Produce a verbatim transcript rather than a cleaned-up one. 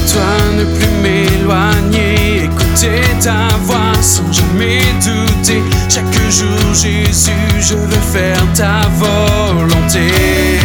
toi, ne plus m'éloigner, écouter ta voix sans jamais douter. Chaque jour, Jésus, je veux faire ta volonté.